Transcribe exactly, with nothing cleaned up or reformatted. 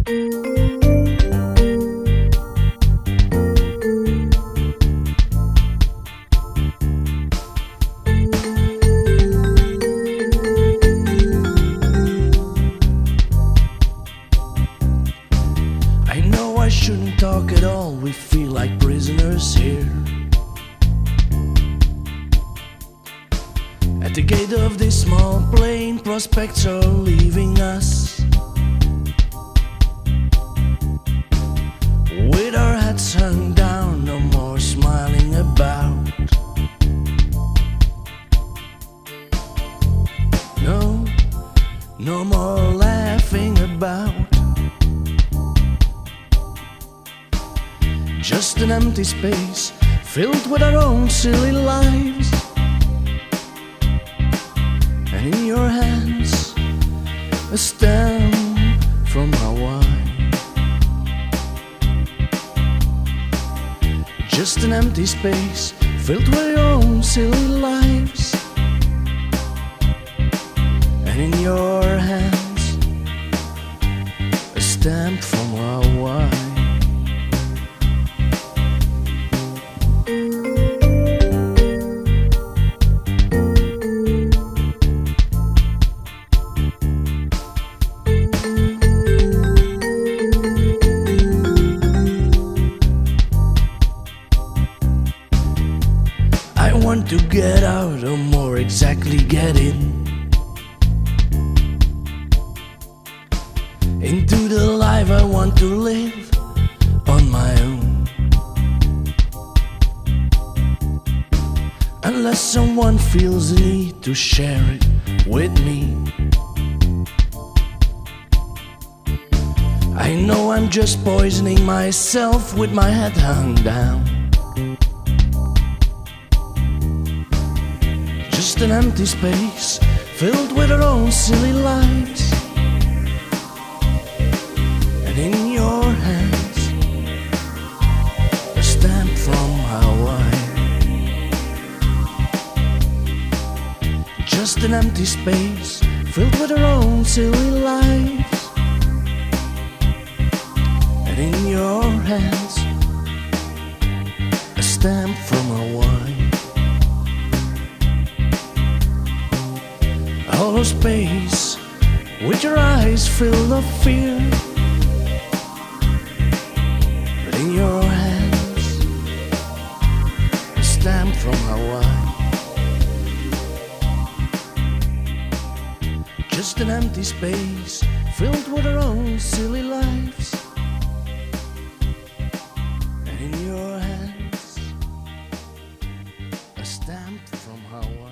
I shouldn't talk at all, we feel like prisoners here. At the gate of this small plane, prospects are leaving us, with our heads hung down, no more smiling about. No, no more laughing about. Just an empty space filled with our own silly lives. And in your hands, a stamp from Hawaii. Just an empty space filled with your own silly lives. And in your hands, a stamp from Hawaii. I want to get out, or more exactly get in, into the life I want to live on my own. Unless someone feels the need to share it with me. I know I'm just poisoning myself with my head hung down. Just an empty space filled with our own silly lives. And in your hands, a stamp from Hawaii. Just an empty space filled with our own silly lives. And in your hands, a stamp from Hawaii. Hollow space with your eyes filled of fear. But in your hands, a stamp from Hawaii. Just an empty space filled with our own silly lives. And in your hands, a stamp from Hawaii.